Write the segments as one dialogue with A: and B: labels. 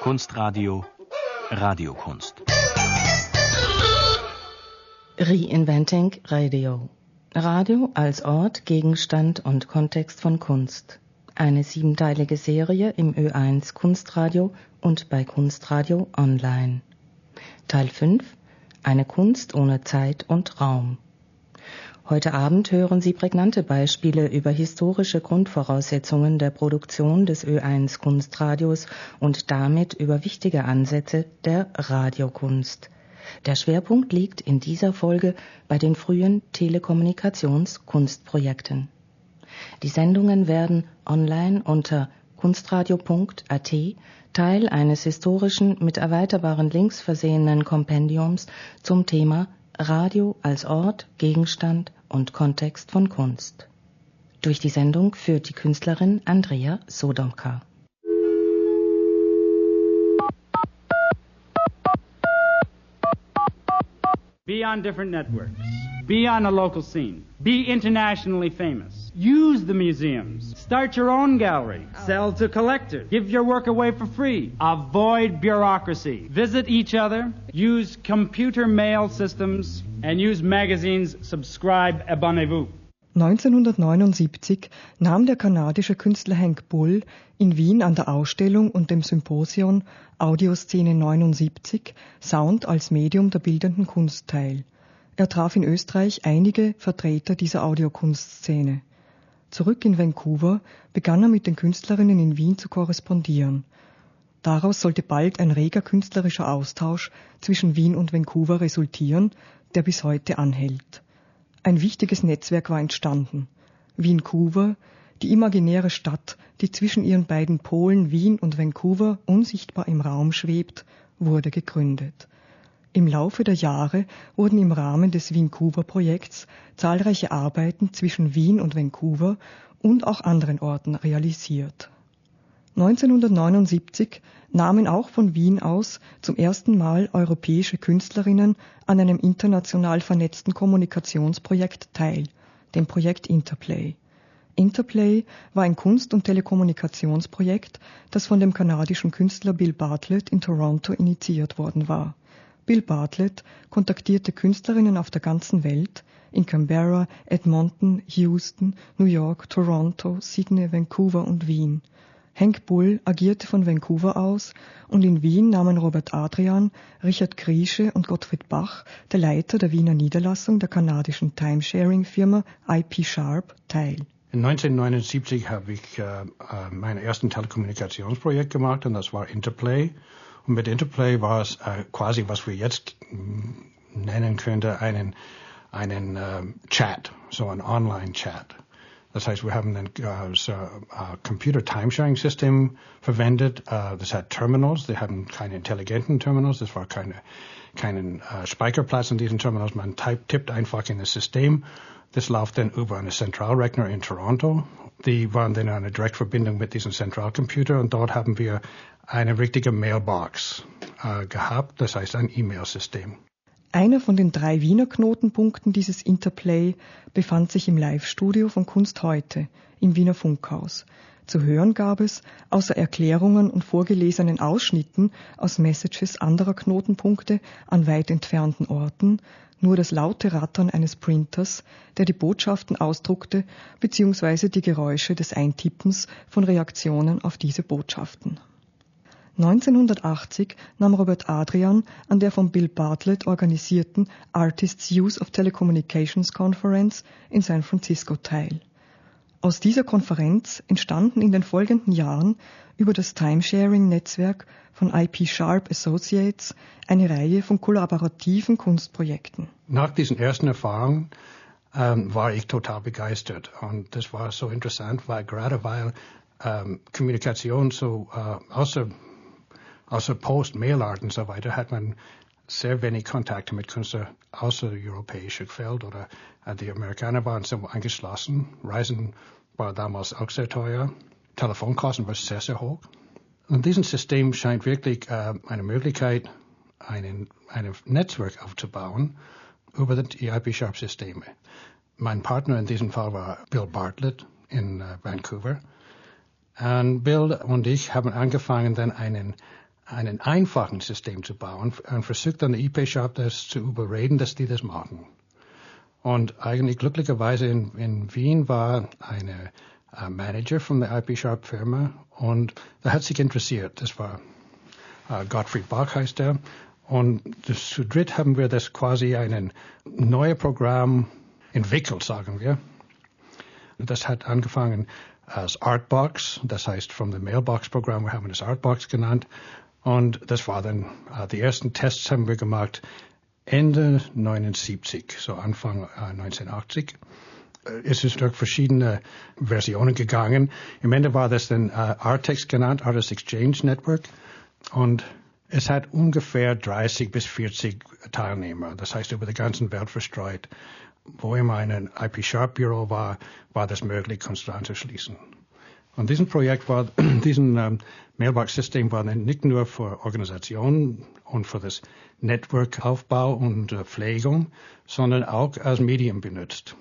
A: Kunstradio, Radiokunst.
B: Reinventing Radio. Radio als Ort, Gegenstand und Kontext von Kunst. Eine 7-teilige Serie im Ö1 Kunstradio und bei Kunstradio Online. Teil 5. Eine Kunst ohne Zeit und Raum. Heute Abend hören Sie prägnante Beispiele über historische Grundvoraussetzungen der Produktion des Ö1 Kunstradios und damit über wichtige Ansätze der Radiokunst. Der Schwerpunkt liegt in dieser Folge bei den frühen Telekommunikationskunstprojekten. Die Sendungen werden online unter kunstradio.at Teil eines historischen, mit erweiterbaren Links versehenen Kompendiums zum Thema Radio als Ort, Gegenstand und Kontext von Kunst. Durch die Sendung führt die Künstlerin Andrea Sodomka.
C: Be on different networks. Be on a local scene. Be internationally famous. Use the museums. Start your own gallery. Sell to collectors. Give your work away for free. Avoid bureaucracy. Visit each other. Use computer mail systems. And use magazines. Subscribe. Abonnez-vous.
D: 1979 nahm der kanadische Künstler Hank Bull in Wien an der Ausstellung und dem Symposion Audioszene 79 Sound als Medium der bildenden Kunst teil. Er traf in Österreich einige Vertreter dieser Audiokunstszene. Zurück in Vancouver begann er mit den Künstlerinnen in Wien zu korrespondieren. Daraus sollte bald ein reger künstlerischer Austausch zwischen Wien und Vancouver resultieren, der bis heute anhält. Ein wichtiges Netzwerk war entstanden. Vancouver, die imaginäre Stadt, die zwischen ihren beiden Polen Wien und Vancouver unsichtbar im Raum schwebt, wurde gegründet. Im Laufe der Jahre wurden im Rahmen des Vancouver-Projekts zahlreiche Arbeiten zwischen Wien und Vancouver und auch anderen Orten realisiert. 1979 nahmen auch von Wien aus zum ersten Mal europäische Künstlerinnen an einem international vernetzten Kommunikationsprojekt teil, dem Projekt Interplay. Interplay war ein Kunst- und Telekommunikationsprojekt, das von dem kanadischen Künstler Bill Bartlett in Toronto initiiert worden war. Bill Bartlett kontaktierte Künstlerinnen auf der ganzen Welt, in Canberra, Edmonton, Houston, New York, Toronto, Sydney, Vancouver und Wien. Hank Bull agierte von Vancouver aus und in Wien nahmen Robert Adrian, Richard Griesche und Gottfried Bach, der Leiter der Wiener Niederlassung der kanadischen Timesharing-Firma IP Sharp, teil.
E: 1979 habe ich mein erstes Telekommunikationsprojekt gemacht und das war Interplay. Und mit Interplay war es quasi, was wir jetzt nennen könnten, einen Chat, so ein Online-Chat. Das heißt, wir haben ein Computer-Timesharing-System verwendet. Das hat Terminals, die hatten keine intelligenten Terminals, das war keinen Speicherplatz in diesen Terminals. Man tippt einfach in das System. Das läuft dann über einen Zentralrechner in Toronto. Die waren dann in einer Direktverbindung mit diesem Zentralcomputer und dort haben wir eine richtige Mailbox gehabt, das heißt ein E-Mail-System.
D: Einer von den 3 Wiener Knotenpunkten dieses Interplay befand sich im Live-Studio von Kunst heute im Wiener Funkhaus. Zu hören gab es, außer Erklärungen und vorgelesenen Ausschnitten aus Messages anderer Knotenpunkte an weit entfernten Orten, nur das laute Rattern eines Printers, der die Botschaften ausdruckte, bzw. die Geräusche des Eintippens von Reaktionen auf diese Botschaften. 1980 nahm Robert Adrian an der von Bill Bartlett organisierten Artists Use of Telecommunications Conference in San Francisco teil. Aus dieser Konferenz entstanden in den folgenden Jahren über das Timesharing-Netzwerk von IP Sharp Associates eine Reihe von kollaborativen Kunstprojekten.
E: Nach diesen ersten Erfahrungen war ich total begeistert und das war so interessant, weil Kommunikation so außer Post, Mailart und so weiter hat man sehr wenig Kontakte mit Künstlern außereuropäischen Feld oder die Amerikaner waren so eingeschlossen. Reisen war damals auch sehr teuer. Telefonkosten waren sehr, sehr hoch. Und dieses System scheint wirklich eine Möglichkeit, ein Netzwerk aufzubauen über die IP-Sharp-Systeme. Mein Partner in diesem Fall war Bill Bartlett in Vancouver. Und Bill und ich haben angefangen, dann einen einen einfachen System zu bauen und versucht dann die IP-Shop das zu überreden, dass die das machen. Und eigentlich glücklicherweise in Wien war eine Manager von der IP-Shop-Firma und der hat sich interessiert. Das war Gottfried Bach heißt er. Und zu dritt haben wir das quasi ein neues Programm entwickelt, sagen wir. Das hat angefangen als Artbox, das heißt von dem Mailbox-Programm, wir haben es Artbox genannt. Und das war dann, die ersten Tests haben wir gemacht Ende 79, so Anfang 1980. Es ist durch verschiedene Versionen gegangen. Im Ende war das dann Artex genannt, Artist Exchange Network. Und es hat ungefähr 30 bis 40 Teilnehmer, das heißt über die ganze Welt verstreut. Wo immer ein IP-Sharp-Büro war das möglich, Künstler anzuschließen. Und diesen Mailbox-System war nicht nur für Organisationen und für das Network-Aufbau und Pflegung, sondern auch als Medium benutzt.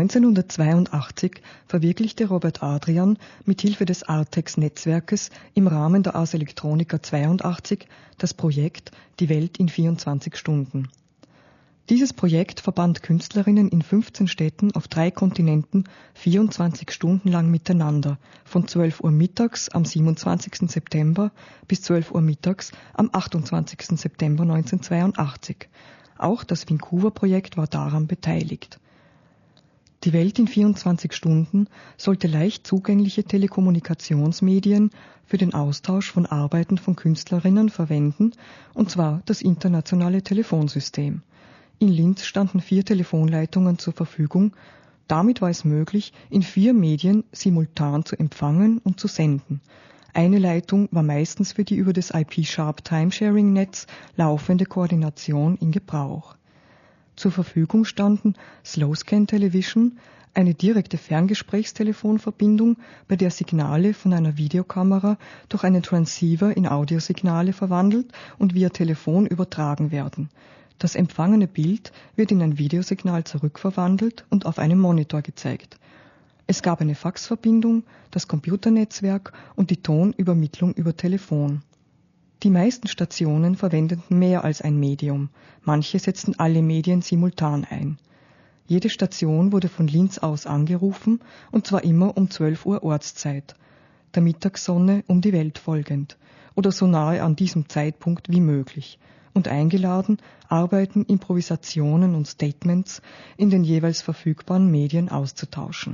D: 1982 verwirklichte Robert Adrian mit Hilfe des Artex-Netzwerkes im Rahmen der Ars Electronica 82 das Projekt Die Welt in 24 Stunden. Dieses Projekt verband Künstlerinnen in 15 Städten auf 3 Kontinenten 24 Stunden lang miteinander, von 12 Uhr mittags am 27. September bis 12 Uhr mittags am 28. September 1982. Auch das Vancouver-Projekt war daran beteiligt. Die Welt in 24 Stunden sollte leicht zugängliche Telekommunikationsmedien für den Austausch von Arbeiten von Künstlerinnen verwenden, und zwar das internationale Telefonsystem. In Linz standen 4 Telefonleitungen zur Verfügung. Damit war es möglich, in 4 Medien simultan zu empfangen und zu senden. Eine Leitung war meistens für die über das IP-Sharp Timesharing-Netz laufende Koordination in Gebrauch. Zur Verfügung standen Slow-Scan Television, eine direkte Ferngesprächstelefonverbindung, bei der Signale von einer Videokamera durch einen Transceiver in Audiosignale verwandelt und via Telefon übertragen werden. Das empfangene Bild wird in ein Videosignal zurückverwandelt und auf einem Monitor gezeigt. Es gab eine Faxverbindung, das Computernetzwerk und die Tonübermittlung über Telefon. Die meisten Stationen verwendeten mehr als ein Medium. Manche setzten alle Medien simultan ein. Jede Station wurde von Linz aus angerufen, und zwar immer um 12 Uhr Ortszeit, der Mittagssonne um die Welt folgend oder so nahe an diesem Zeitpunkt wie möglich, und eingeladen, Arbeiten, Improvisationen und Statements in den jeweils verfügbaren Medien auszutauschen.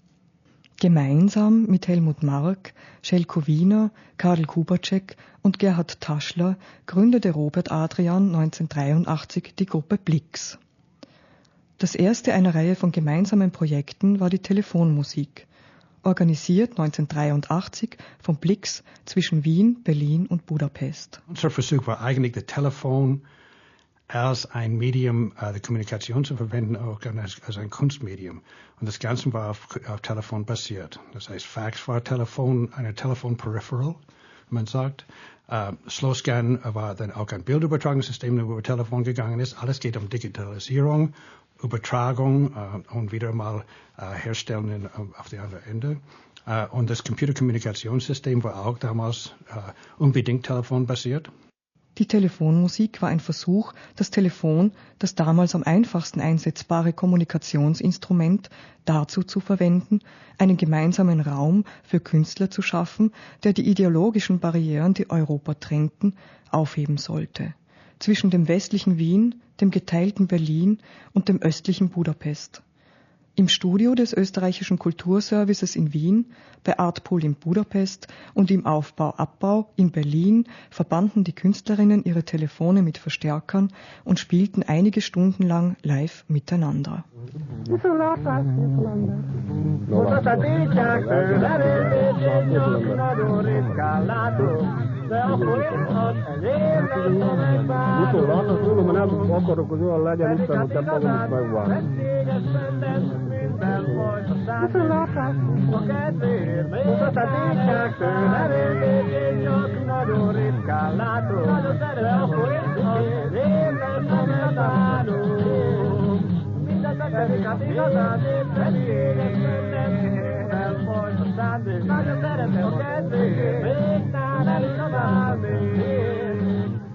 D: Gemeinsam mit Helmut Mark, Željko Wiener, Karel Kubacek und Gerhard Taschler gründete Robert Adrian 1983 die Gruppe Blix. Das erste einer Reihe von gemeinsamen Projekten war die Telefonmusik, organisiert 1983 von Blix zwischen Wien, Berlin und Budapest.
E: Unser Versuch war eigentlich, das Telefon als ein Medium der Kommunikation zu verwenden, auch als ein Kunstmedium. Und das Ganze war auf Telefon basiert. Das heißt, Fax war eine Telefon-Peripheral, man sagt. Slow-Scan war dann auch ein Bildübertragungssystem, das über Telefon gegangen ist. Alles geht um Digitalisierung, Übertragung und wieder mal Herstellen auf der anderen Ende. Und das Computerkommunikationssystem war auch damals unbedingt telefonbasiert.
D: Die Telefonmusik war ein Versuch, das Telefon, das damals am einfachsten einsetzbare Kommunikationsinstrument, dazu zu verwenden, einen gemeinsamen Raum für Künstler zu schaffen, der die ideologischen Barrieren, die Europa trennten, aufheben sollte. Zwischen dem westlichen Wien, dem geteilten Berlin und dem östlichen Budapest. Im Studio des österreichischen Kulturservices in Wien, bei Artpool in Budapest und im Aufbau-Abbau in Berlin verbanden die Künstlerinnen ihre Telefone mit Verstärkern und spielten einige Stunden lang live miteinander.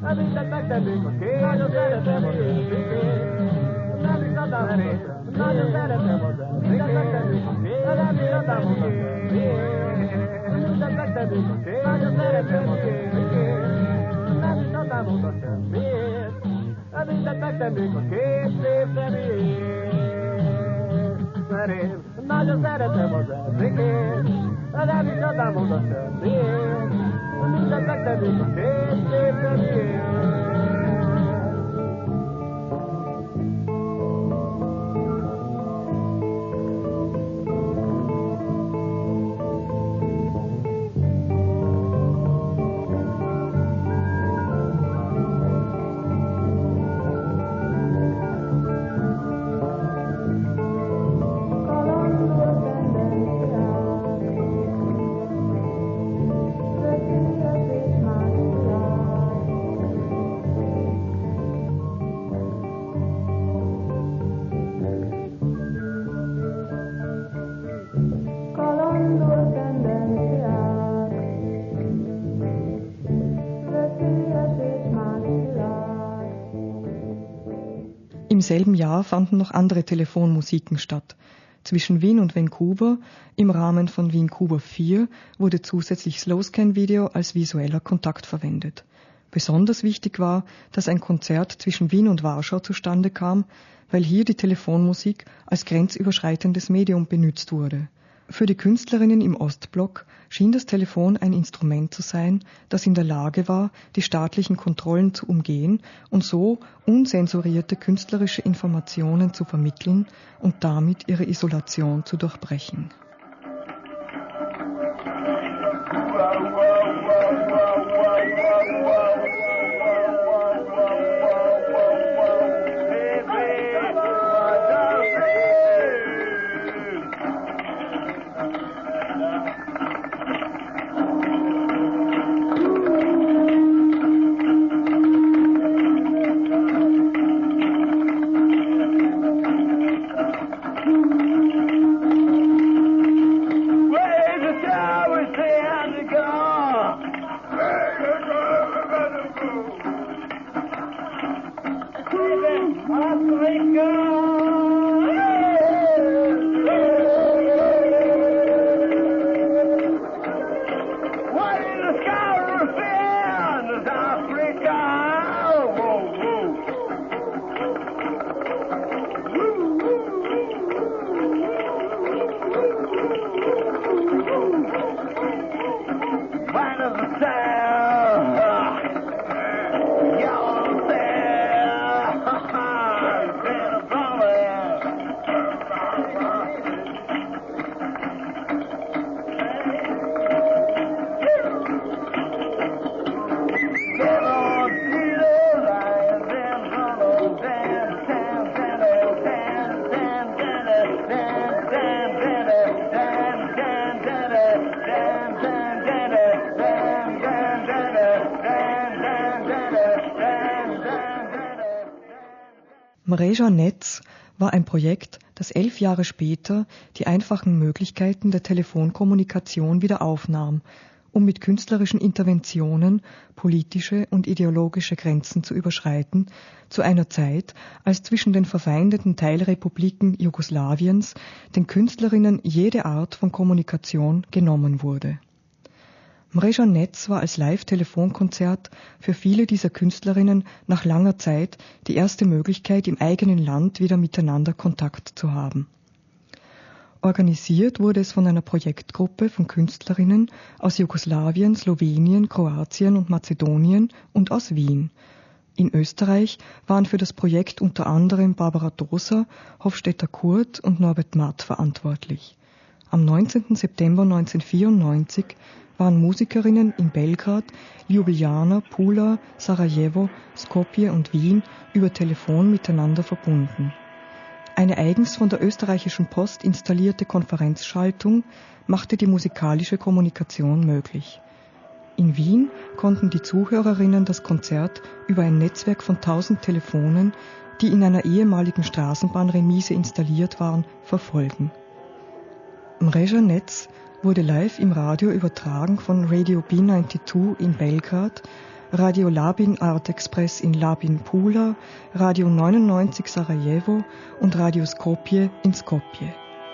D: Im selben Jahr fanden noch andere Telefonmusiken statt. Zwischen Wien und Vancouver, im Rahmen von Vancouver 4, wurde zusätzlich Slowscan-Video als visueller Kontakt verwendet. Besonders wichtig war, dass ein Konzert zwischen Wien und Warschau zustande kam, weil hier die Telefonmusik als grenzüberschreitendes Medium benutzt wurde. Für die Künstlerinnen im Ostblock schien das Telefon ein Instrument zu sein, das in der Lage war, die staatlichen Kontrollen zu umgehen und so unsensurierte künstlerische Informationen zu vermitteln und damit ihre Isolation zu durchbrechen. Mreža Netz war ein Projekt, das 11 Jahre später die einfachen Möglichkeiten der Telefonkommunikation wieder aufnahm, um mit künstlerischen Interventionen politische und ideologische Grenzen zu überschreiten, zu einer Zeit, als zwischen den verfeindeten Teilrepubliken Jugoslawiens den Künstlerinnen jede Art von Kommunikation genommen wurde. Mreža Netz war als Live-Telefonkonzert für viele dieser Künstlerinnen nach langer Zeit die erste Möglichkeit, im eigenen Land wieder miteinander Kontakt zu haben. Organisiert wurde es von einer Projektgruppe von Künstlerinnen aus Jugoslawien, Slowenien, Kroatien und Mazedonien und aus Wien. In Österreich waren für das Projekt unter anderem Barbara Doser, Hofstetter Kurt und Norbert Matt verantwortlich. Am 19. September 1994 waren Musikerinnen in Belgrad, Ljubljana, Pula, Sarajevo, Skopje und Wien über Telefon miteinander verbunden. Eine eigens von der österreichischen Post installierte Konferenzschaltung machte die musikalische Kommunikation möglich. In Wien konnten die Zuhörerinnen das Konzert über ein Netzwerk von 1000 Telefonen, die in einer ehemaligen Straßenbahnremise installiert waren, verfolgen. Mreža Netz wurde live im Radio übertragen von Radio B92 in Belgrad, Radio Labin Art Express in Labin Pula, Radio 99 Sarajevo und Radio Skopje in Skopje.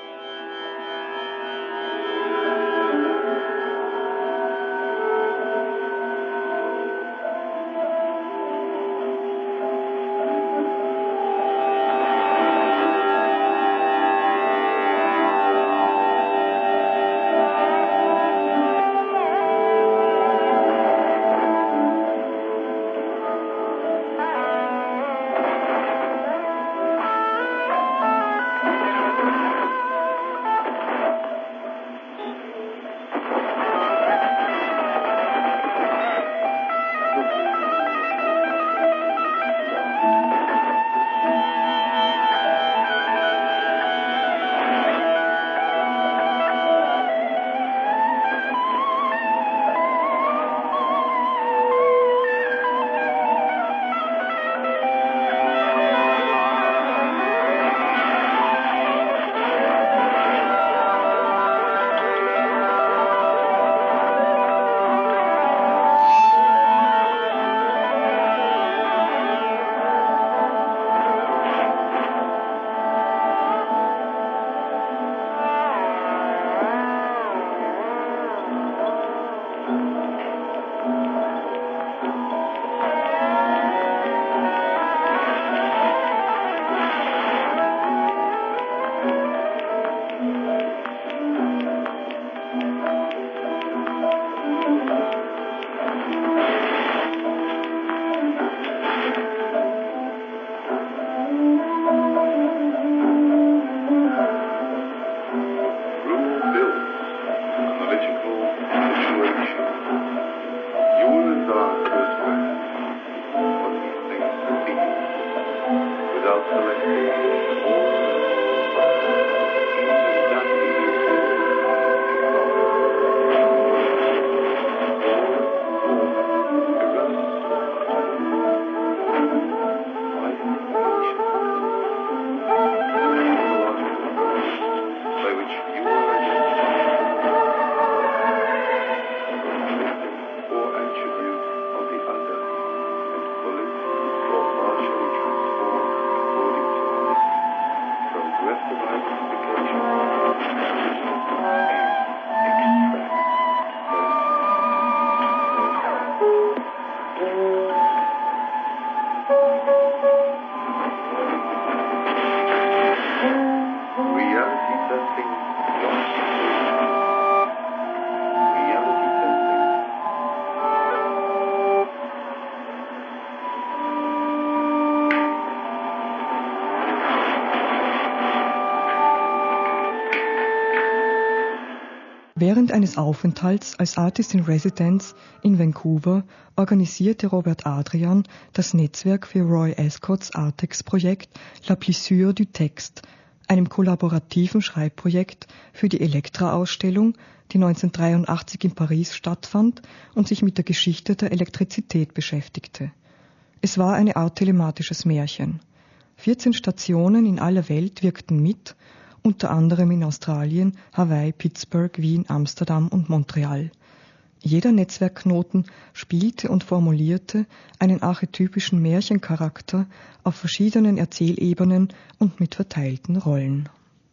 D: Während eines Aufenthalts als Artist in Residence in Vancouver organisierte Robert Adrian das Netzwerk für Roy Ascotts Artex-Projekt La Plissure du Texte, einem kollaborativen Schreibprojekt für die Elektra-Ausstellung, die 1983 in Paris stattfand und sich mit der Geschichte der Elektrizität beschäftigte. Es war eine Art telematisches Märchen. 14 Stationen in aller Welt wirkten mit, unter anderem in Australien, Hawaii, Pittsburgh, Wien, Amsterdam und Montreal. Jeder Netzwerkknoten spielte und formulierte einen archetypischen Märchencharakter auf verschiedenen Erzählebenen und mit verteilten Rollen.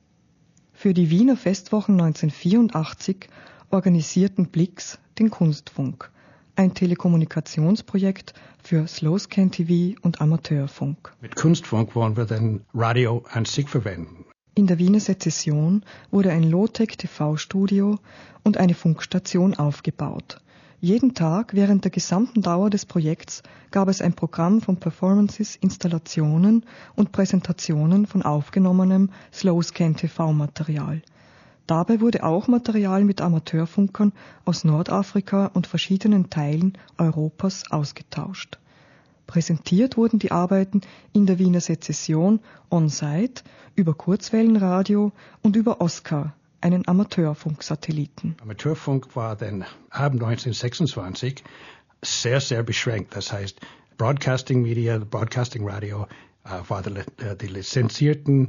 D: Für die Wiener Festwochen 1984 organisierten Blix den Kunstfunk, ein Telekommunikationsprojekt für Slowscan TV und Amateurfunk.
E: Mit Kunstfunk wollen wir dann Radio an sich verwenden.
D: In der Wiener Sezession wurde ein Low-Tech-TV-Studio und eine Funkstation aufgebaut. Jeden Tag während der gesamten Dauer des Projekts gab es ein Programm von Performances, Installationen und Präsentationen von aufgenommenem Slowscan-TV-Material. Dabei wurde auch Material mit Amateurfunkern aus Nordafrika und verschiedenen Teilen Europas ausgetauscht. Präsentiert wurden die Arbeiten in der Wiener Sezession on-site, über Kurzwellenradio und über Oscar, einen Amateurfunksatelliten.
E: Amateurfunk war dann ab 1926 sehr, sehr beschränkt. Das heißt, Broadcasting Media, Broadcasting Radio war die lizenzierten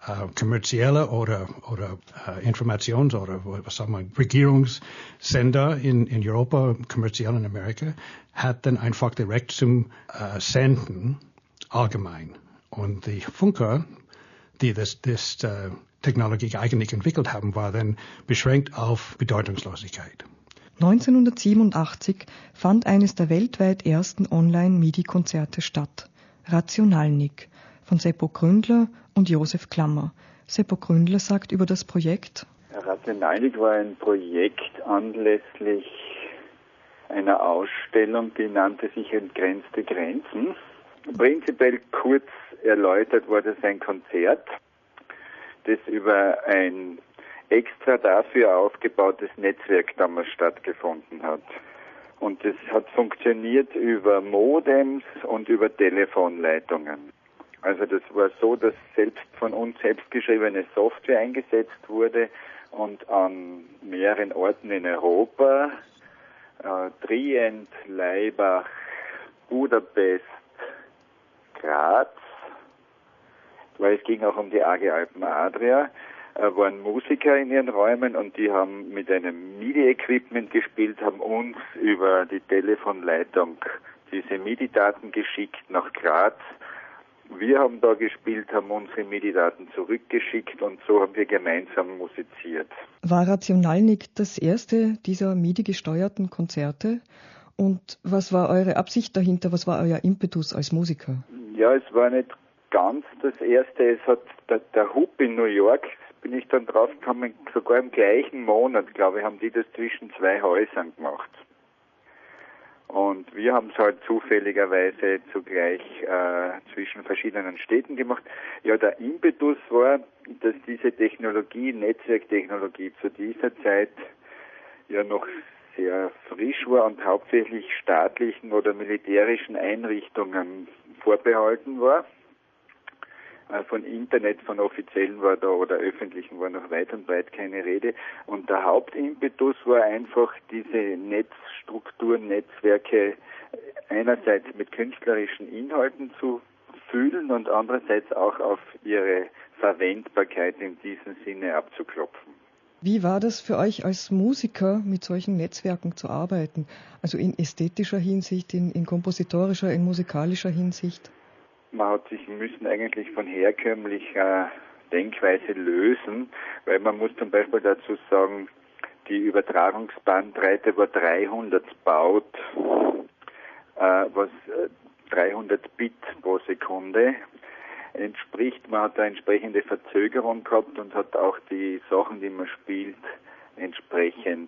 E: kommerzielle oder Informations- oder was sagen wir, Regierungssender in Europa, kommerziell in Amerika, hat dann einfach direkt zum Senden allgemein. Und die Funker, die das Technologie eigentlich entwickelt haben, war dann beschränkt auf Bedeutungslosigkeit.
D: 1987 fand eines der weltweit ersten Online-MIDI-Konzerte statt, Rationalnik, von Seppo Gründler und Josef Klammer. Seppo Gründler sagt über das Projekt:
F: Rationalnik war ein Projekt anlässlich einer Ausstellung, die nannte sich Entgrenzte Grenzen. Prinzipiell kurz erläutert war das ein Konzert, das über ein extra dafür aufgebautes Netzwerk damals stattgefunden hat. Und das hat funktioniert über Modems und über Telefonleitungen. Also das war so, dass von uns selbst geschriebene Software eingesetzt wurde und an mehreren Orten in Europa, Trient, Laibach, Budapest, Graz, weil es ging auch um die AG Alpen Adria, waren Musiker in ihren Räumen und die haben mit einem MIDI-Equipment gespielt, haben uns über die Telefonleitung diese MIDI-Daten geschickt nach Graz. Wir haben da gespielt, haben unsere MIDI-Daten zurückgeschickt und so haben wir gemeinsam musiziert.
D: War Rationalnik das erste dieser MIDI-gesteuerten Konzerte? Und was war eure Absicht dahinter? Was war euer Impetus als Musiker?
F: Ja, es war nicht ganz das erste. Es hat der Hub in New York, bin ich dann drauf gekommen, sogar im gleichen Monat, glaube ich, haben die das zwischen zwei Häusern gemacht. Und wir haben es halt zufälligerweise zugleich zwischen verschiedenen Städten gemacht. Ja, der Impetus war, dass diese Technologie, Netzwerktechnologie zu dieser Zeit ja noch sehr frisch war und hauptsächlich staatlichen oder militärischen Einrichtungen vorbehalten war. Von Internet, von offiziellen war da oder öffentlichen war noch weit und breit keine Rede. Und der Hauptimpetus war einfach diese Netzstrukturen, Netzwerke einerseits mit künstlerischen Inhalten zu füllen und andererseits auch auf ihre Verwendbarkeit in diesem Sinne abzuklopfen.
D: Wie war das für euch als Musiker, mit solchen Netzwerken zu arbeiten? Also in ästhetischer Hinsicht, in kompositorischer, in musikalischer Hinsicht?
F: Man hat sich müssen eigentlich von herkömmlicher Denkweise lösen, weil man muss zum Beispiel dazu sagen, die Übertragungsbandbreite war 300 Baud, was 300 Bit pro Sekunde entspricht. Man hat da entsprechende Verzögerung gehabt und hat auch die Sachen, die man spielt, entsprechend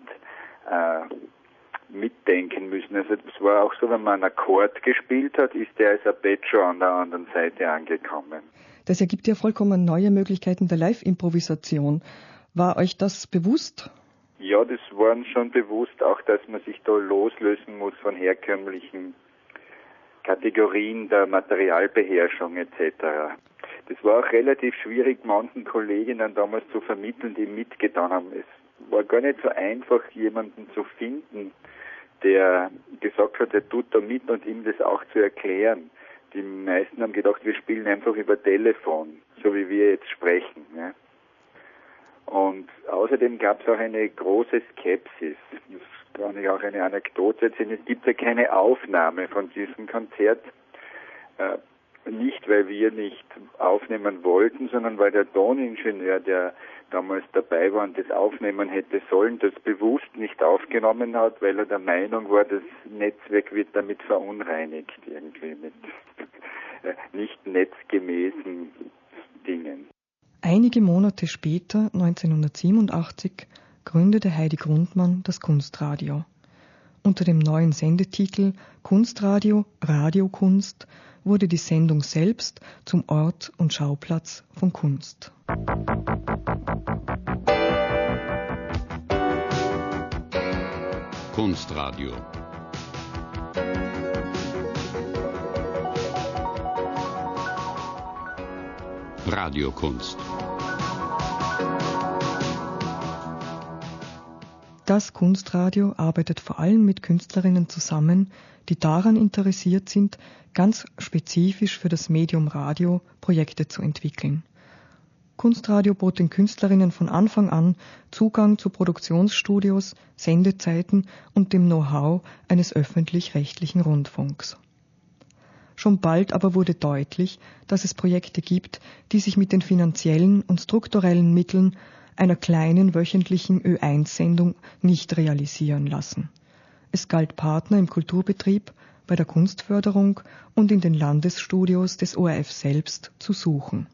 F: mitdenken müssen. Also es war auch so, wenn man einen Akkord gespielt hat, ist der als Arpeggio an der anderen Seite angekommen.
D: Das ergibt ja vollkommen neue Möglichkeiten der Live-Improvisation. War euch das bewusst?
F: Ja, das war uns schon bewusst, auch dass man sich da loslösen muss von herkömmlichen Kategorien der Materialbeherrschung etc. Das war auch relativ schwierig, manchen Kolleginnen damals zu vermitteln, die mitgetan haben. Es war gar nicht so einfach, jemanden zu finden, der gesagt hat, er tut da mit und ihm das auch zu erklären. Die meisten haben gedacht, wir spielen einfach über Telefon, so wie wir jetzt sprechen. Ja. Und außerdem gab es auch eine große Skepsis. Das kann ich auch eine Anekdote erzählen. Es gibt ja keine Aufnahme von diesem Konzert. Nicht, weil wir nicht aufnehmen wollten, sondern weil der Toningenieur, der damals dabei war und das aufnehmen hätte sollen, das bewusst nicht aufgenommen hat, weil er der Meinung war, das Netzwerk wird damit verunreinigt, irgendwie mit nicht netzgemäßen Dingen.
D: Einige Monate später, 1987, gründete Heidi Grundmann das Kunstradio. Unter dem neuen Sendetitel Kunstradio, Radiokunst wurde die Sendung selbst zum Ort und Schauplatz von Kunst.
G: Kunstradio. Radiokunst.
D: Das Kunstradio arbeitet vor allem mit Künstlerinnen zusammen, die daran interessiert sind, ganz spezifisch für das Medium Radio Projekte zu entwickeln. Kunstradio bot den Künstlerinnen von Anfang an Zugang zu Produktionsstudios, Sendezeiten und dem Know-how eines öffentlich-rechtlichen Rundfunks. Schon bald aber wurde deutlich, dass es Projekte gibt, die sich mit den finanziellen und strukturellen Mitteln einer kleinen wöchentlichen Ö1-Sendung nicht realisieren lassen. Es galt, Partner im Kulturbetrieb, bei der Kunstförderung und in den Landesstudios des ORF selbst zu suchen.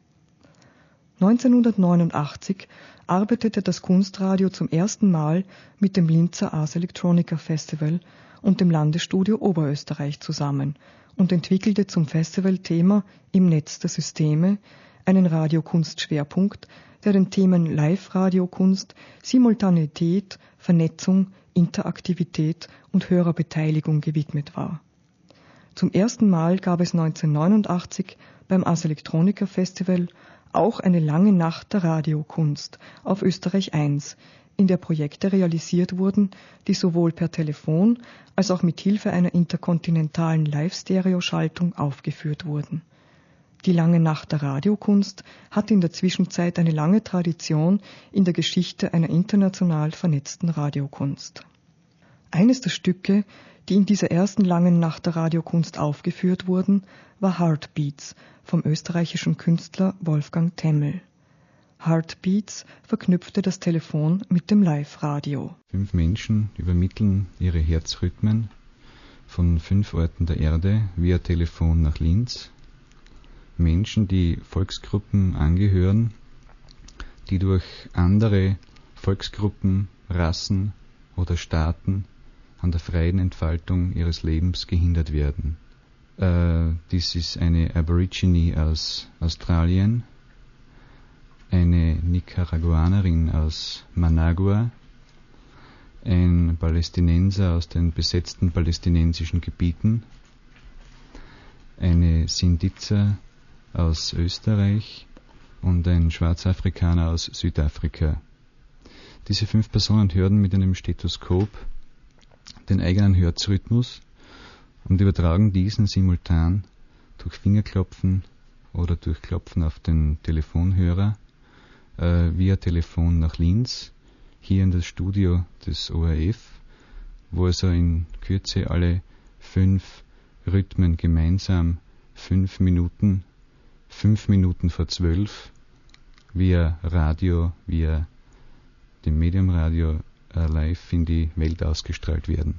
D: 1989 arbeitete das Kunstradio zum ersten Mal mit dem Linzer Ars Electronica Festival und dem Landesstudio Oberösterreich zusammen und entwickelte zum Festivalthema Im Netz der Systeme einen Radiokunstschwerpunkt, der den Themen Live-Radiokunst, Simultanität, Vernetzung, Interaktivität und Hörerbeteiligung gewidmet war. Zum ersten Mal gab es 1989 beim Ars Electronica Festival auch eine lange Nacht der Radiokunst auf Österreich 1, in der Projekte realisiert wurden, die sowohl per Telefon als auch mit Hilfe einer interkontinentalen Live-Stereo-Schaltung aufgeführt wurden. Die lange Nacht der Radiokunst hat in der Zwischenzeit eine lange Tradition in der Geschichte einer international vernetzten Radiokunst. Eines der Stücke, die in dieser ersten langen Nacht der Radiokunst aufgeführt wurden, war Heartbeats vom österreichischen Künstler Wolfgang Temmel. Heartbeats verknüpfte das Telefon mit dem Live-Radio.
G: 5 Menschen übermitteln ihre Herzrhythmen von 5 Orten der Erde via Telefon nach Linz. Menschen, die Volksgruppen angehören, die durch andere Volksgruppen, Rassen oder Staaten an der freien Entfaltung ihres Lebens gehindert werden. Dies ist eine Aborigine aus Australien, eine Nicaraguanerin aus Managua, ein Palästinenser aus den besetzten palästinensischen Gebieten, eine Sindiza aus Österreich und ein Schwarzafrikaner aus Südafrika. Diese 5 Personen hören mit einem Stethoskop den eigenen Herzrhythmus und übertragen diesen simultan durch Fingerklopfen oder durch Klopfen auf den Telefonhörer via Telefon nach Linz, hier in das Studio des ORF, wo also in Kürze alle 5 Rhythmen gemeinsam 5 Minuten vor 12 via Radio, via dem Mediumradio live in die Welt ausgestrahlt werden.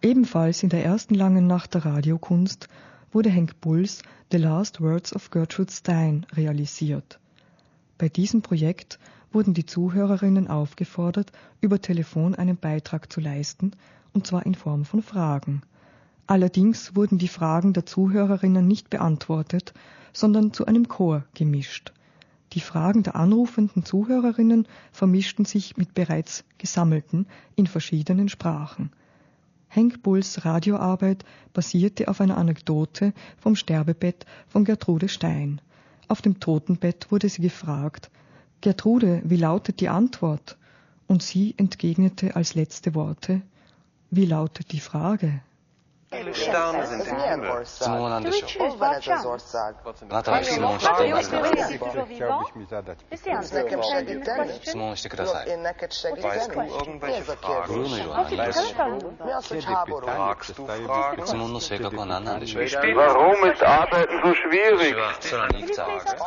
D: Ebenfalls in der ersten langen Nacht der Radiokunst wurde Henk Bulls The Last Words of Gertrude Stein realisiert. Bei diesem Projekt wurden die Zuhörerinnen aufgefordert, über Telefon einen Beitrag zu leisten, und zwar in Form von Fragen. Allerdings wurden die Fragen der Zuhörerinnen nicht beantwortet, sondern zu einem Chor gemischt. Die Fragen der anrufenden Zuhörerinnen vermischten sich mit bereits gesammelten in verschiedenen Sprachen. Henk Bulls Radioarbeit basierte auf einer Anekdote vom Sterbebett von Gertrude Stein. Auf dem Totenbett wurde sie gefragt: »Gertrude, wie lautet die Antwort?« Und sie entgegnete als letzte Worte: »Wie lautet die Frage?«
H: Viele Sterne sind im Himmel.
I: 質問は何でしょう。あなたは質問を知っていますか。質問をしてください。
H: Weißt du irgendwelche
I: ブ
H: Fragen?
I: ルーの色は何ですか。
H: Fragst du Fragen?
I: 質問の性格は何なんでしょう。
F: Warum ist Arbeiten so
I: 私
F: schwierig?
I: は空に行きたいですか。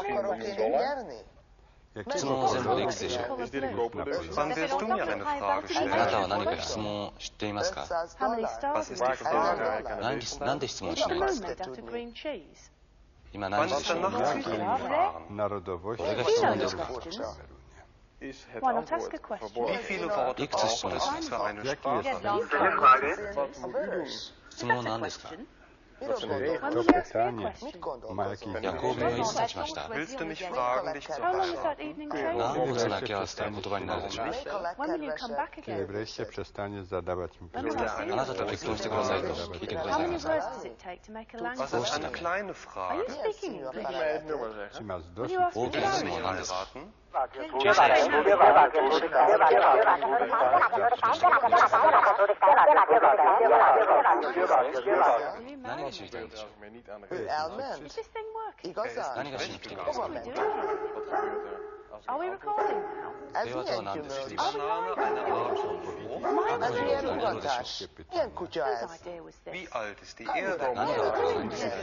I: 質問は全部でいくつでしょう。
H: Wann willst du mir eine Frage
I: あな
H: stellen?
I: たは何か質問を知っていますか。
H: Was ist die Frage?
I: なんで質問しないんですか。今何
H: Wann
I: 時で
H: ist
I: しょ
H: der
I: う。
H: Nachtzug gefahren?
I: これが質問ですか。
H: Wie viele Worte
I: いくつ質問します
H: für
I: か。
H: eine Sprache?
I: 質問は何ですか。 ヤコブはいつ経ちました。
H: Willst du mich fragen, dich zu heiraten?
I: 何をつなぎ合わせたら言葉になるでしょう。 あなたと結婚してくださいと聞いてくださいますか。
H: Was ist eine kleine Frage?
I: 大きな質問は何ですか。
H: Raten?
I: 小さい質問は何が知りたいんでしょう。何がしに来てください。平和とは何ですか。
H: Wie alt ist die Erde?
I: 何がわからないんですか。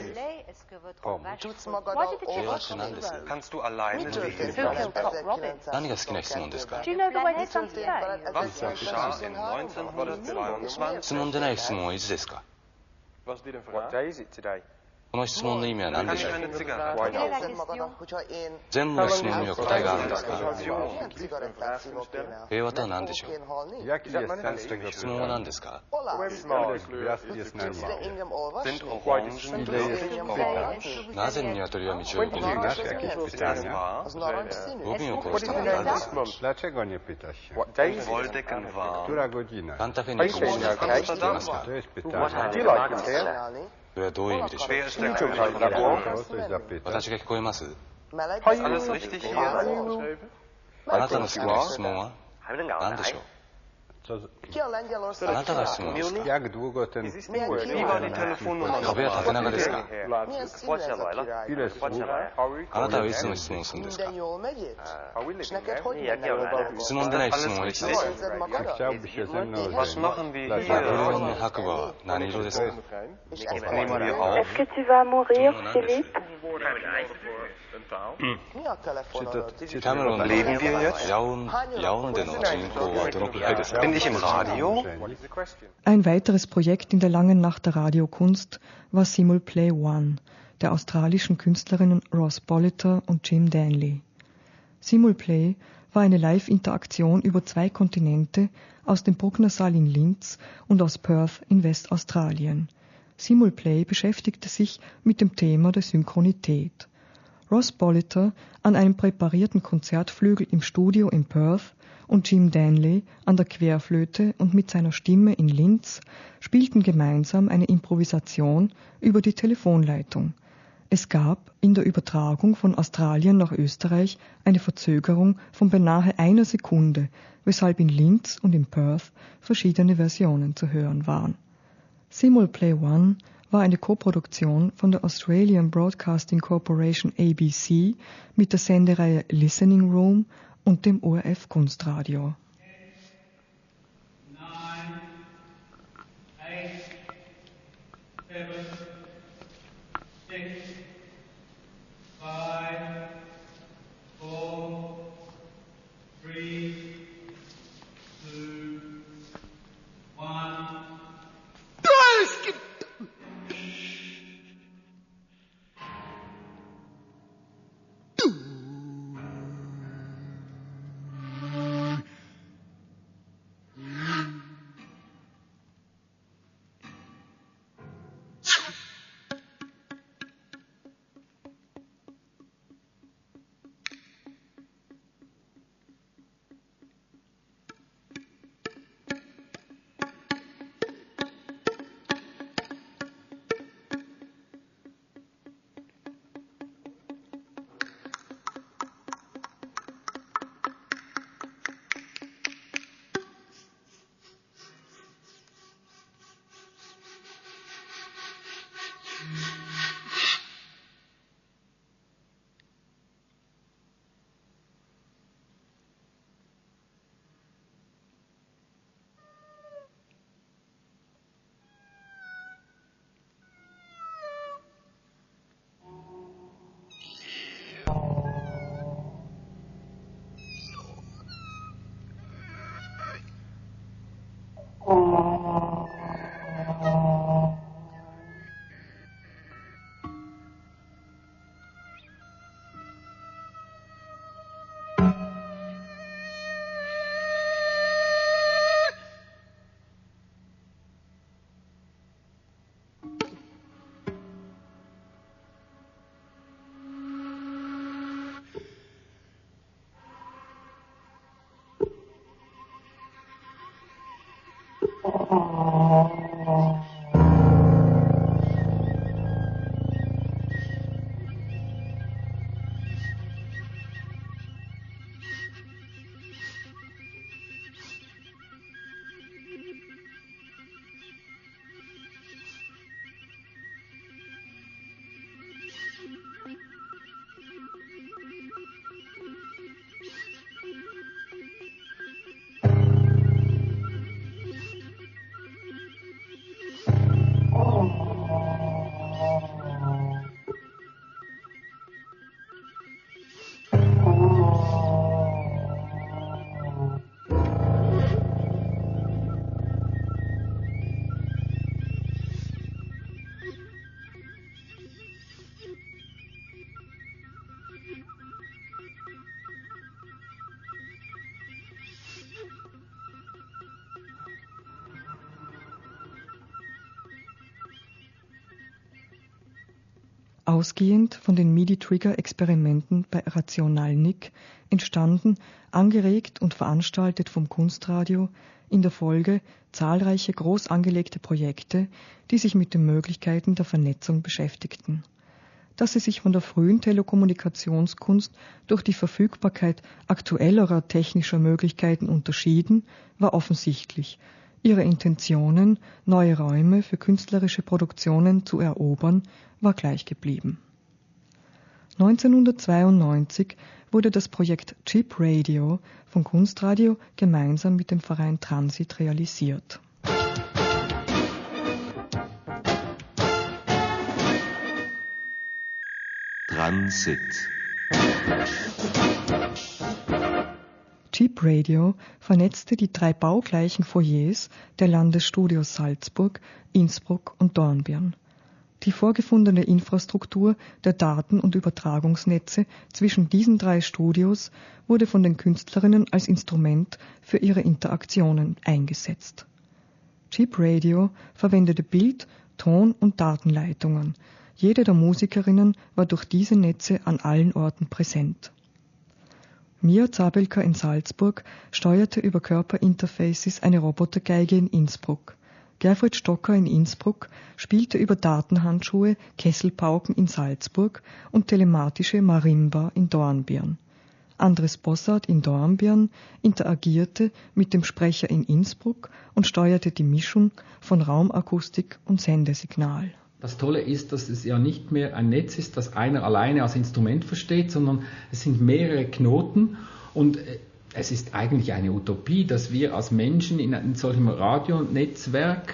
I: 平和って何ですか。
H: Kannst du alleine leben?
I: 何が好きな質問ですか。
H: Was geschah in 1922?
I: 質問でない質問はいつですか。 この質問の意味は何
H: Kann
I: でし
H: ich
I: ょう。
H: eine Zigarette?
I: 全部の質問には答えがあるんですか。平和とは何でしょう。質問は何ですか。
H: Sind Orangen giftig?
I: なぜ鶏は道を横に行くんですか。
H: Ist das wahr?
I: ゴミを殺したのは誰ですか。
H: Wolldecke wahr?
I: サンタフェに行く道のことを知っていますか。それはどういう意味でしょう。
H: Wer ist der König der Blumen?
I: 私が聞こえます。
H: Alles richtig hier?
I: あなたの好きな質問は何でしょう。あなたが質問ですか。
H: Wie war die Telefonnummer
I: 壁は縦長ですか。
H: nochmal?
I: あなたはいつの質問をするんですか。質問でない質問はいつですか。
H: Was machen wir
I: ブル
H: hier?
I: ーの白馬は何色ですか。
H: Nehmen wir auf?
J: Est-ce que tu vas mourir, Philippe?
I: キャメロンのヤオンデの人口はどのくらいですか。
H: Bin ich im Radio?
D: Ein weiteres Projekt in der langen Nacht der Radiokunst war Simulplay One der australischen Künstlerinnen Ross Boliter und Jim Danley. Simulplay war eine Live-Interaktion über 2 Kontinente aus dem Bruckner Saal in Linz und aus Perth in Westaustralien. Simulplay beschäftigte sich mit dem Thema der Synchronität. Ross Boliter an einem präparierten Konzertflügel im Studio in Perth und Jim Danley an der Querflöte und mit seiner Stimme in Linz spielten gemeinsam eine Improvisation über die Telefonleitung. Es gab in der Übertragung von Australien nach Österreich eine Verzögerung von beinahe 1 Sekunde, weshalb in Linz und in Perth verschiedene Versionen zu hören waren. Simulplay One war eine Koproduktion von der Australian Broadcasting Corporation ABC mit der Sendereihe Listening Room und dem ORF Kunstradio.
C: 9, 8, 7, 6, 5, 4, 3, 2, 1.
D: Ausgehend von den MIDI-Trigger-Experimenten bei Rationalnik entstanden, angeregt und veranstaltet vom Kunstradio, in der Folge zahlreiche groß angelegte Projekte, die sich mit den Möglichkeiten der Vernetzung beschäftigten. Dass sie sich von der frühen Telekommunikationskunst durch die Verfügbarkeit aktuellerer technischer Möglichkeiten unterschieden, war offensichtlich. Ihre Intentionen, neue Räume für künstlerische Produktionen zu erobern, war gleich geblieben. 1992 wurde das Projekt Cheap Radio von Kunstradio gemeinsam mit dem Verein Transit realisiert.
A: Transit.
D: Cheap Radio vernetzte die 3 baugleichen Foyers der Landesstudios Salzburg, Innsbruck und Dornbirn. Die vorgefundene Infrastruktur der Daten- und Übertragungsnetze zwischen diesen 3 Studios wurde von den Künstlerinnen als Instrument für ihre Interaktionen eingesetzt. Cheap Radio verwendete Bild-, Ton- und Datenleitungen. Jede der Musikerinnen war durch diese Netze an allen Orten präsent. Mia Zabelka in Salzburg steuerte über Körperinterfaces eine Robotergeige in Innsbruck. Gerfried Stocker in Innsbruck spielte über Datenhandschuhe Kesselpauken in Salzburg und telematische Marimba in Dornbirn. Andres Bossart in Dornbirn interagierte mit dem Sprecher in Innsbruck und steuerte die Mischung von Raumakustik und Sendesignal.
K: Das Tolle ist, dass es ja nicht mehr ein Netz ist, das einer alleine als Instrument versteht, sondern es sind mehrere Knoten und es ist eigentlich eine Utopie, dass wir als Menschen in solchem Radionetzwerk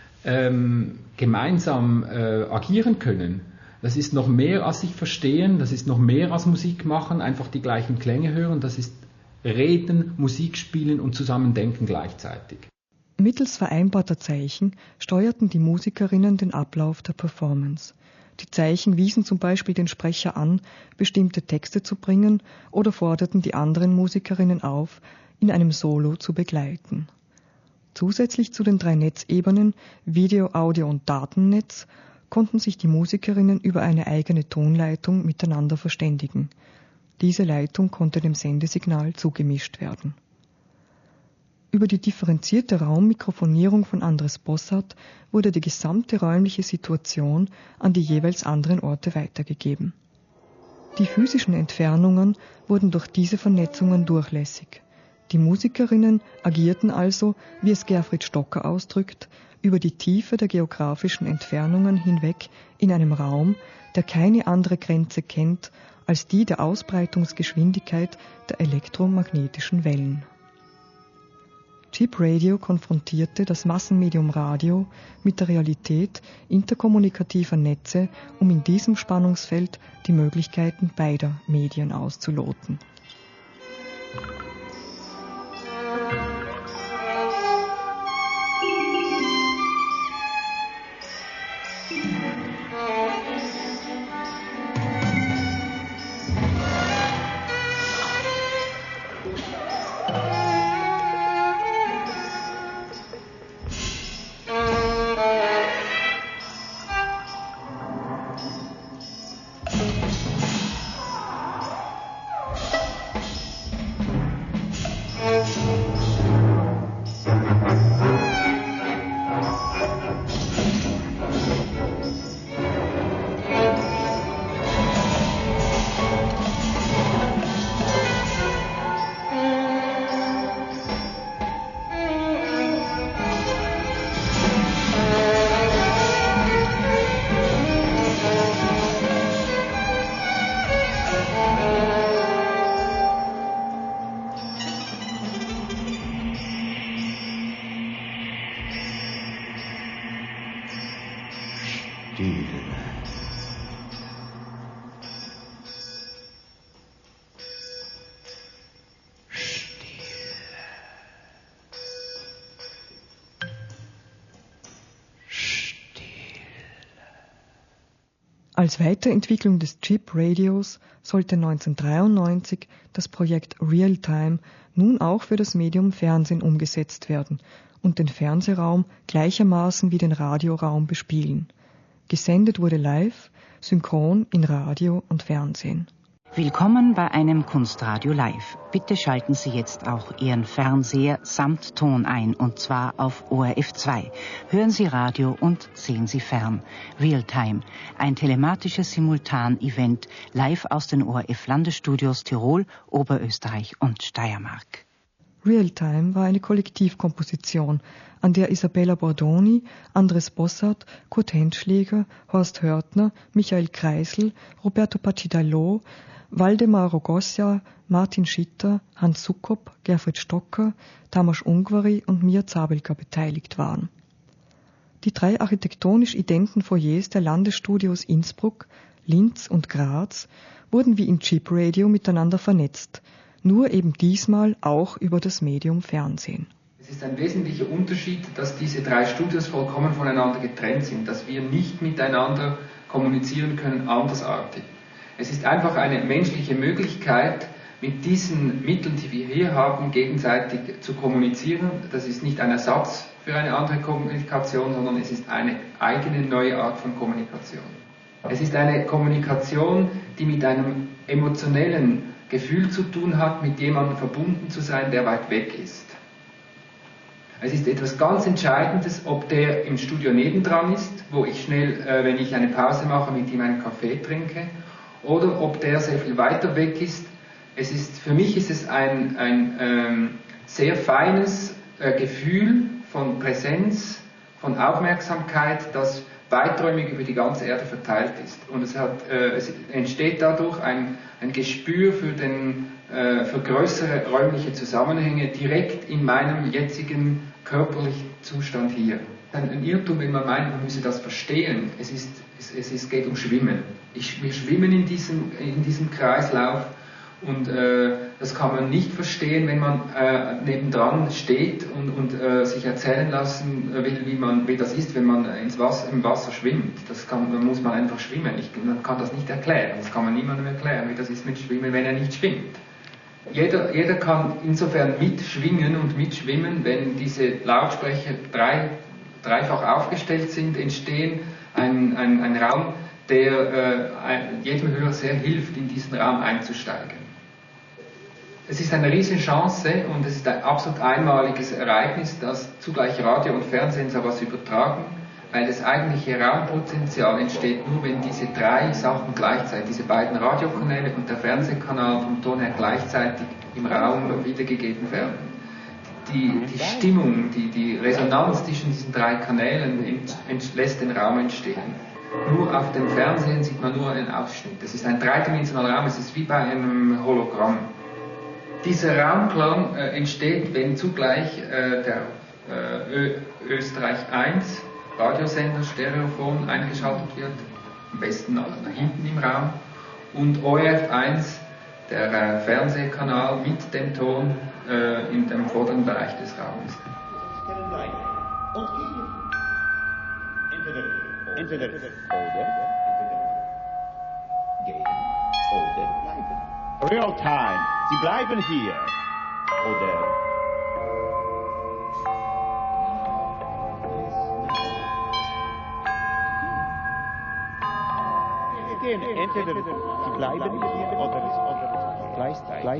K: gemeinsam agieren können. Das ist noch mehr als sich verstehen, das ist noch mehr als Musik machen, einfach die gleichen Klänge hören, das ist Reden, Musik spielen und Zusammendenken gleichzeitig.
D: Mittels vereinbarter Zeichen steuerten die Musikerinnen den Ablauf der Performance. Die Zeichen wiesen zum Beispiel den Sprecher an, bestimmte Texte zu bringen oder forderten die anderen Musikerinnen auf, in einem Solo zu begleiten. Zusätzlich zu den 3 Netzebenen Video, Audio und Datennetz konnten sich die Musikerinnen über eine eigene Tonleitung miteinander verständigen. Diese Leitung konnte dem Sendesignal zugemischt werden. Über die differenzierte Raummikrofonierung von Andres Bossart wurde die gesamte räumliche Situation an die jeweils anderen Orte weitergegeben. Die physischen Entfernungen wurden durch diese Vernetzungen durchlässig. Die Musikerinnen agierten also, wie es Gerfried Stocker ausdrückt, über die Tiefe der geografischen Entfernungen hinweg in einem Raum, der keine andere Grenze kennt als die der Ausbreitungsgeschwindigkeit der elektromagnetischen Wellen. Cheap Radio konfrontierte das Massenmedium Radio mit der Realität interkommunikativer Netze, um in diesem Spannungsfeld die Möglichkeiten beider Medien auszuloten. Als Weiterentwicklung des Cheap Radios sollte 1993 das Projekt Realtime nun auch für das Medium Fernsehen umgesetzt werden und den Fernsehraum gleichermaßen wie den Radioraum bespielen. Gesendet wurde live, synchron in Radio und Fernsehen.
L: Willkommen bei einem Kunstradio Live. Bitte schalten Sie jetzt auch Ihren Fernseher samt Ton ein, und zwar auf ORF 2. Hören Sie Radio und sehen Sie fern. Realtime, ein telematisches Simultan-Event live aus den ORF-Landesstudios Tirol, Oberösterreich und Steiermark.
D: Realtime war eine Kollektivkomposition, an der Isabella Bordoni, Andres Bossart, Kurt Henschläger, Horst Hörtner, Michael Kreisel, Roberto Pacidalo, Waldemar Rogosja, Martin Schitter, Hans Suckop, Gerfried Stocker, Tamas Ungvari und Mia Zabelka beteiligt waren. Die 3 architektonisch identen Foyers der Landesstudios Innsbruck, Linz und Graz wurden wie in Chip Radio miteinander vernetzt, nur eben diesmal auch über das Medium Fernsehen.
K: Es ist ein wesentlicher Unterschied, dass diese 3 Studios vollkommen voneinander getrennt sind, dass wir nicht miteinander kommunizieren können, andersartig. Es ist einfach eine menschliche Möglichkeit, mit diesen Mitteln, die wir hier haben, gegenseitig zu kommunizieren. Das ist nicht ein Ersatz für eine andere Kommunikation, sondern es ist eine eigene neue Art von Kommunikation. Es ist eine Kommunikation, die mit einem emotionellen Gefühl zu tun hat, mit jemandem verbunden zu sein, der weit weg ist. Es ist etwas ganz Entscheidendes, ob der im Studio nebendran ist, wo ich schnell, wenn ich eine Pause mache, mit ihm einen Kaffee trinke, oder ob der sehr viel weiter weg ist. Für mich ist es ein sehr feines Gefühl von Präsenz, von Aufmerksamkeit, das weiträumig über die ganze Erde verteilt ist. Und es entsteht dadurch ein Gespür für größere räumliche Zusammenhänge direkt in meinem jetzigen körperlichen Zustand hier. Ein Irrtum, wenn man meint, man müsse das verstehen. Es geht um Schwimmen. Wir schwimmen in diesem Kreislauf, und das kann man nicht verstehen, wenn man nebendran steht und sich erzählen lassen will, wie das ist, wenn man im Wasser schwimmt. Muss man einfach schwimmen. Man kann das nicht erklären. Das kann man niemandem erklären, wie das ist mit Schwimmen, wenn er nicht schwimmt. Jeder kann insofern mitschwingen und mitschwimmen, wenn diese Lautsprecher dreifach aufgestellt sind, entstehen ein Raum, der jedem Hörer sehr hilft, in diesen Raum einzusteigen. Es ist eine riesen Chance und es ist ein absolut einmaliges Ereignis, dass zugleich Radio und Fernsehen so etwas übertragen, weil das eigentliche Raumpotenzial entsteht nur, wenn diese 3 Sachen gleichzeitig, diese beiden Radiokanäle und der Fernsehkanal vom Ton her gleichzeitig im Raum wiedergegeben werden. Die Stimmung, die Resonanz zwischen diesen 3 Kanälen lässt den Raum entstehen. Nur auf dem Fernsehen sieht man nur einen Ausschnitt. Es ist ein dreidimensionaler Raum, es ist wie bei einem Hologramm. Dieser Raumklang entsteht, wenn zugleich der Österreich 1 Radiosender Stereophon eingeschaltet wird, am besten nach hinten im Raum, und ORF 1, der Fernsehkanal mit dem Ton in dem vorderen Bereich des Raumes.
M: Real time. Sie bleiben hier. Oder entweder Sie bleiben hier oder gleich.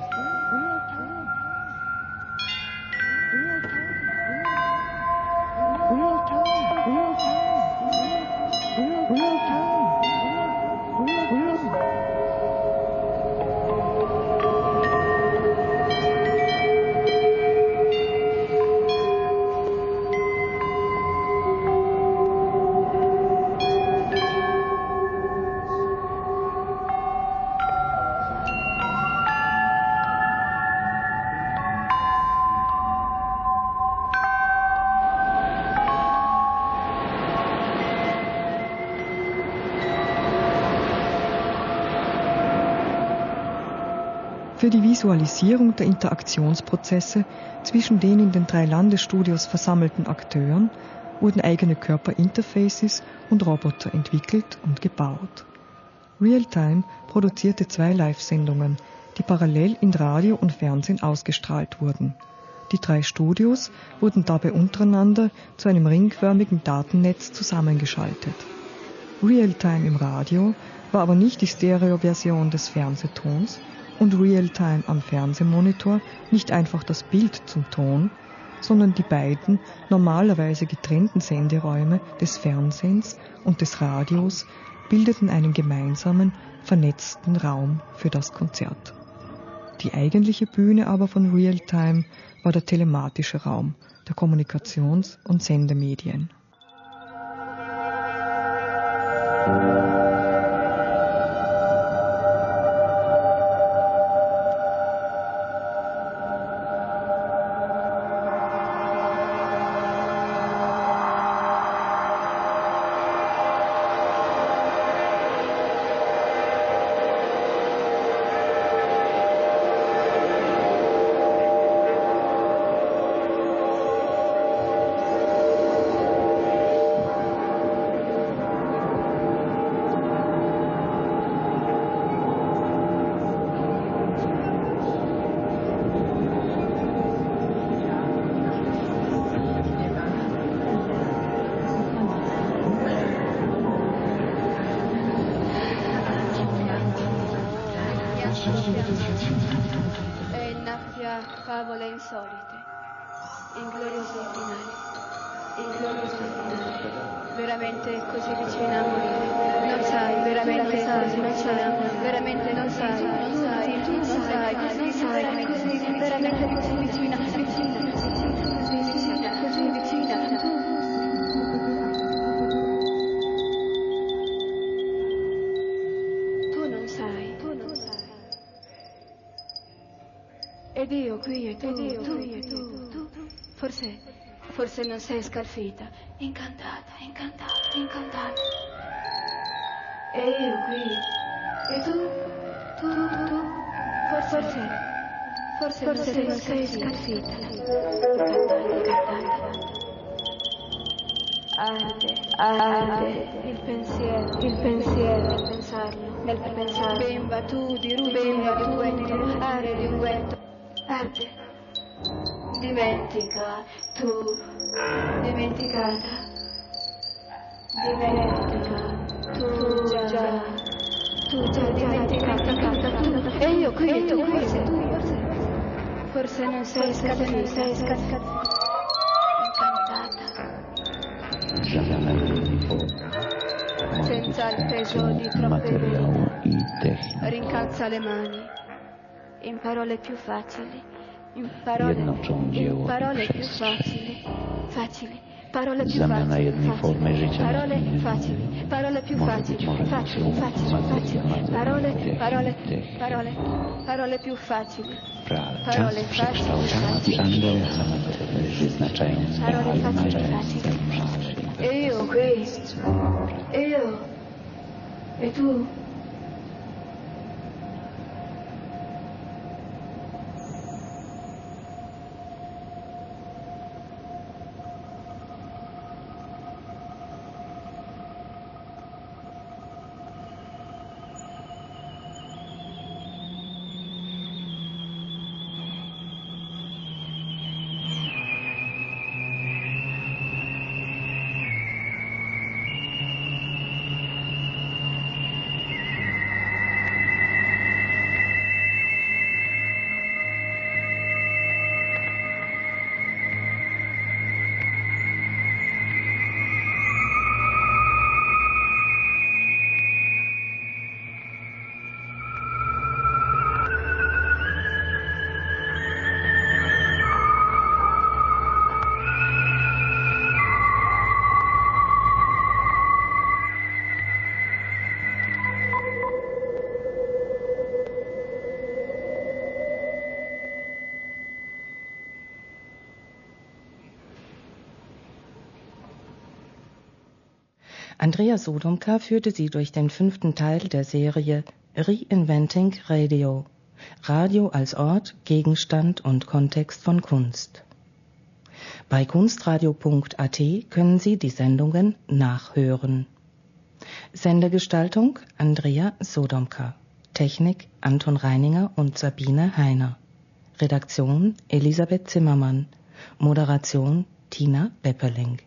D: Für die Visualisierung der Interaktionsprozesse zwischen den in den 3 Landesstudios versammelten Akteuren wurden eigene Körperinterfaces und Roboter entwickelt und gebaut. Realtime produzierte 2 Live-Sendungen, die parallel in Radio und Fernsehen ausgestrahlt wurden. Die 3 Studios wurden dabei untereinander zu einem ringförmigen Datennetz zusammengeschaltet. Realtime im Radio war aber nicht die Stereoversion des Fernsehtons und Realtime am Fernsehmonitor nicht einfach das Bild zum Ton, sondern die beiden normalerweise getrennten Senderäume des Fernsehens und des Radios bildeten einen gemeinsamen, vernetzten Raum für das Konzert. Die eigentliche Bühne aber von Realtime war der telematische Raum der Kommunikations- und Sendemedien.
N: E innaffia favole insolite, ingloriosi finali, veramente così vicina a morire, non sai, veramente così vicina a morire, veramente non sai, veramente così vicina, così vicina. Tu non sai. Ed io qui e tu. Forse non sei scalfita, incantata. E io qui e tu. Forse non sei scalfita, incantata. Arde il pensiero nel pensarlo. Bimba tu di ruggine, arde di unguento. Arde. Dimentica, tu, dimenticata. Dimentica, tu già dimenticata. E io qui, forse non sei scalfita, incantata. Senza il peso di troppe vite, rincalza le mani in parole più facili. In parole più facili, parole più facili, parole più facili, parole più facili, E io qui, e tu.
B: Andrea Sodomka führte Sie durch den 5. Teil der Serie Reinventing Radio. Radio als Ort, Gegenstand und Kontext von Kunst. Bei kunstradio.at können Sie die Sendungen nachhören. Sendegestaltung Andrea Sodomka. Technik Anton Reininger und Sabine Heiner. Redaktion Elisabeth Zimmermann. Moderation Tina Bepperling.